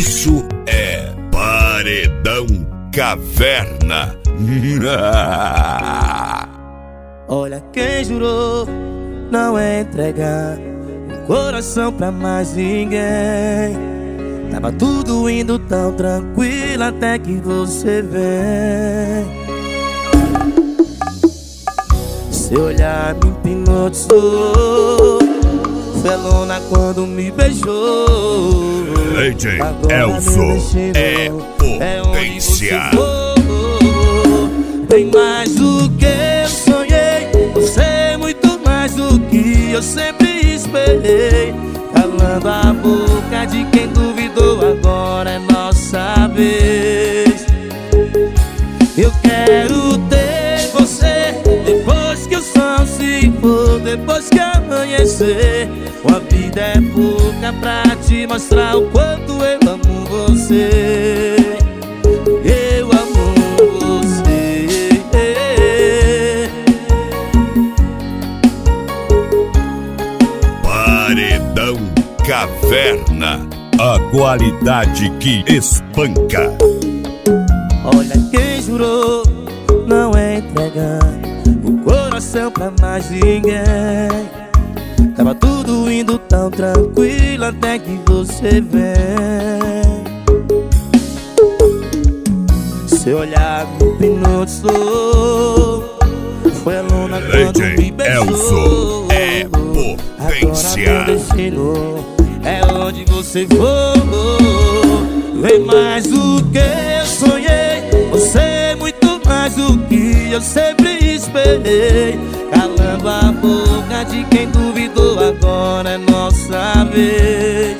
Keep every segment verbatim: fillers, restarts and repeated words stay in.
Isso é Paredão Caverna. Olha quem jurou não entregar o coração pra mais ninguém. Tava tudo indo tão tranquilo até que você vem. Seu olhar me hipnotizou, felona quando me beijou. D J Elso é potência. Tem mais do que eu sonhei, você é muito mais do que eu sempre esperei. Calando a boca de quem duvidou, agora é nossa vez. Eu quero ter você depois que o sol se for, depois que amanhecer. Uma vida é pouca pra te mostrar o quanto eu amo você. Eu amo você. Paredão Caverna, a qualidade que espanca. Olha quem jurou não entregar o coração pra mais ninguém. Tava tudo indo tão tranquilo até que você vem. Seu olhar me hipnotizou, foi a luna quando me beijou. Elso é potência. Agora meu destino é onde você for. Vem mais do que eu sonhei, você é muito mais do que eu sempre esperei. Calando a boca de quem duvidou, agora é nossa vez.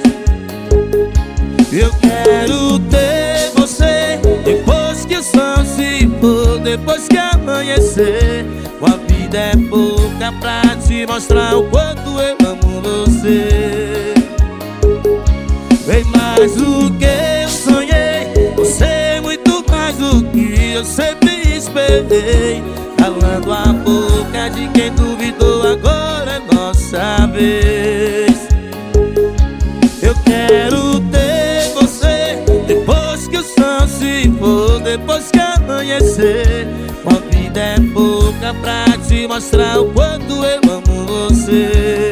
Eu quero ter você depois que o sol se for, depois que amanhecer. Uma vida é pouca pra te mostrar o quanto eu amo você. Vem mais do que eu sonhei, você é muito mais do que eu sempre esperei. Calando a boca de quem duvidou, agora é nossa vez. Eu quero ter você depois que o sol se for, depois que amanhecer. Uma vida é pouca pra te mostrar o quanto eu amo você.